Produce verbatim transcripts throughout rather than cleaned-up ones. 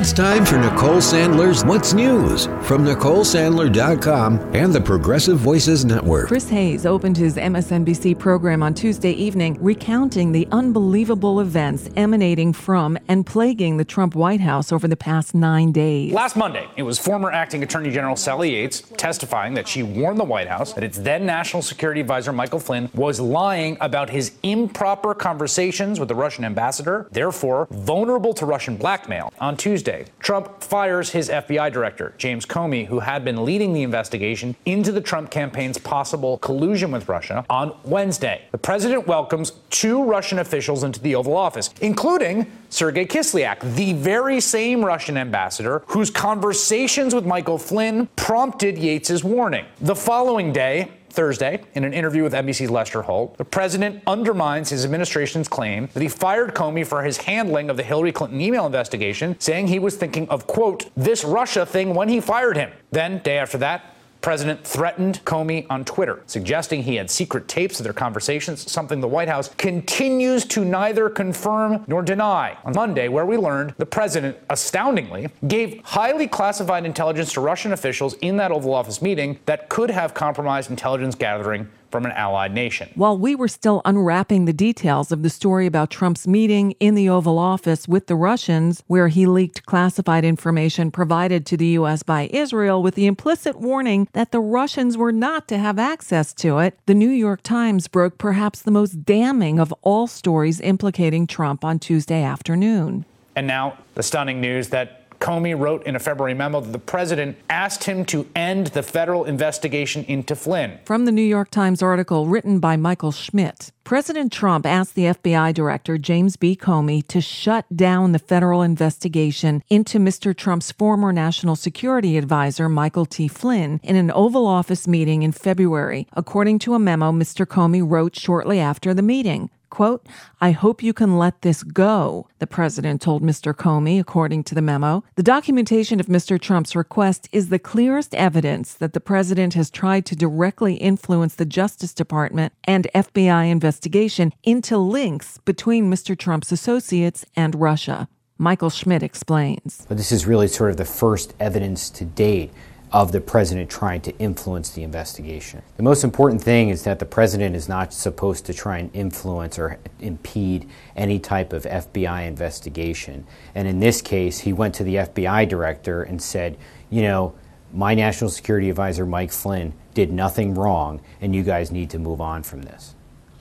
It's time for Nicole Sandler's What's News from Nicole Sandler dot com and the Progressive Voices Network. Chris Hayes opened his M S N B C program on Tuesday evening, recounting the unbelievable events emanating from and plaguing the Trump White House over the past nine days. Last Monday, it was former acting Attorney General Sally Yates testifying that she warned the White House that its then National Security Advisor Michael Flynn was lying about his improper conversations with the Russian ambassador, therefore vulnerable to Russian blackmail. On Tuesday, Trump fires his F B I director, James Comey, who had been leading the investigation into the Trump campaign's possible collusion with Russia. On Wednesday, the president welcomes two Russian officials into the Oval Office, including Sergei Kislyak, the very same Russian ambassador whose conversations with Michael Flynn prompted Yates's warning. The following day, Thursday, in an interview with N B C's Lester Holt, the president undermines his administration's claim that he fired Comey for his handling of the Hillary Clinton email investigation, saying he was thinking of, quote, this Russia thing when he fired him. Then, day after that, the president threatened Comey on Twitter, suggesting he had secret tapes of their conversations, something the White House continues to neither confirm nor deny. On Monday, where we learned the president, astoundingly, gave highly classified intelligence to Russian officials in that Oval Office meeting that could have compromised intelligence gathering from an allied nation. While we were still unwrapping the details of the story about Trump's meeting in the Oval Office with the Russians, where he leaked classified information provided to the U S by Israel with the implicit warning that the Russians were not to have access to it, the New York Times broke perhaps the most damning of all stories implicating Trump on Tuesday afternoon. And now, the stunning news that Comey wrote in a February memo that the president asked him to end the federal investigation into Flynn. From the New York Times article written by Michael Schmidt, President Trump asked the F B I director, James B. Comey, to shut down the federal investigation into Mister Trump's former national security advisor, Michael T. Flynn, in an Oval Office meeting in February, according to a memo Mister Comey wrote shortly after the meeting. Quote, I hope you can let this go, the president told Mister Comey, according to the memo. The documentation of Mister Trump's request is the clearest evidence that the president has tried to directly influence the Justice Department and F B I investigation into links between Mister Trump's associates and Russia. Michael Schmidt explains. But this is really sort of the first evidence to date of the president trying to influence the investigation. The most important thing is that the president is not supposed to try and influence or impede any type of F B I investigation. And in this case, he went to the F B I director and said, you know, my national security advisor, Mike Flynn, did nothing wrong, and you guys need to move on from this.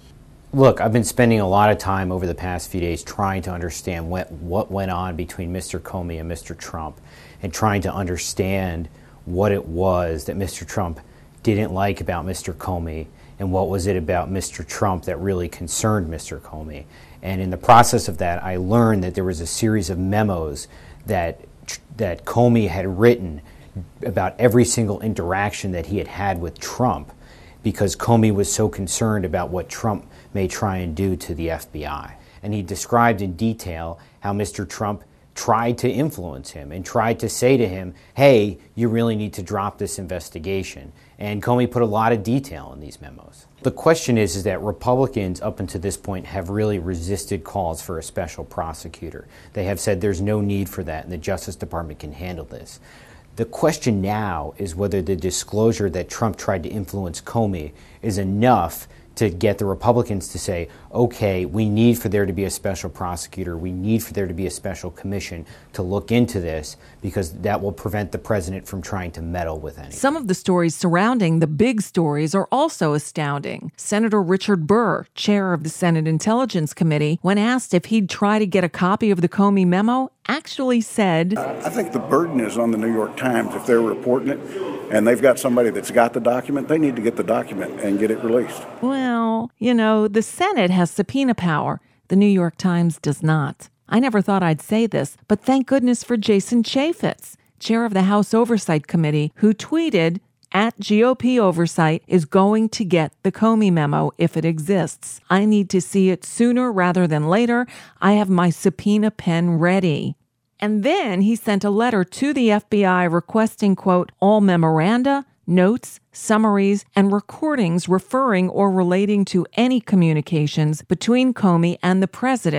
Look, I've been spending a lot of time over the past few days trying to understand what, what went on between Mister Comey and Mister Trump, and trying to understand what it was that Mister Trump didn't like about Mister Comey, and what was it about Mister Trump that really concerned Mister Comey. And in the process of that, I learned that there was a series of memos that that Comey had written about every single interaction that he had had with Trump, because Comey was so concerned about what Trump may try and do to the F B I. And he described in detail how Mister Trump tried to influence him and tried to say to him, hey, you really need to drop this investigation. And Comey put a lot of detail in these memos. The question is, is that Republicans up until this point have really resisted calls for a special prosecutor. They have said there's no need for that and the Justice Department can handle this. The question now is whether the disclosure that Trump tried to influence Comey is enough to get the Republicans to say, okay, we need for there to be a special prosecutor, we need for there to be a special commission to look into this, because that will prevent the president from trying to meddle with anything. Some of the stories surrounding the big stories are also astounding. Senator Richard Burr, chair of the Senate Intelligence Committee, when asked if he'd try to get a copy of the Comey memo, actually said, I think the burden is on the New York Times. If they're reporting it and they've got somebody that's got the document, they need to get the document and get it released. Well, you know, the Senate has subpoena power. The New York Times does not. I never thought I'd say this, but thank goodness for Jason Chaffetz, chair of the House Oversight Committee, who tweeted, at G O P Oversight is going to get the Comey memo if it exists. I need to see it sooner rather than later. I have my subpoena pen ready. And then he sent a letter to the F B I requesting, quote, all memoranda, notes, summaries, and recordings referring or relating to any communications between Comey and the president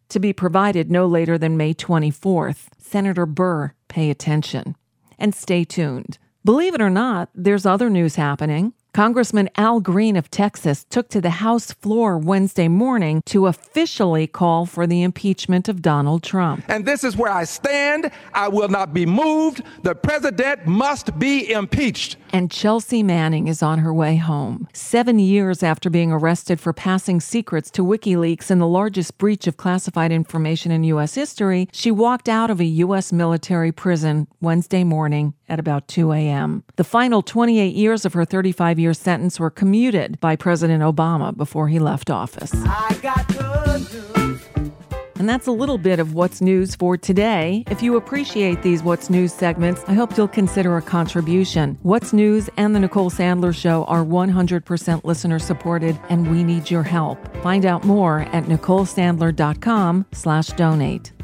to be provided no later than May twenty-fourth. Senator Burr, pay attention. And stay tuned. Believe it or not, there's other news happening. Congressman Al Green of Texas took to the House floor Wednesday morning to officially call for the impeachment of Donald Trump. And this is where I stand. I will not be moved. The president must be impeached. And Chelsea Manning is on her way home. Seven years after being arrested for passing secrets to WikiLeaks in the largest breach of classified information in U S history, she walked out of a U S military prison Wednesday morning at about two a.m. The final twenty-eight years of her thirty-five-year sentence were commuted by President Obama before he left office. I got good news. And that's a little bit of What's News for today. If you appreciate these What's News segments, I hope you'll consider a contribution. What's News and The Nicole Sandler Show are one hundred percent listener-supported, and we need your help. Find out more at nicolesandler.com slash donate.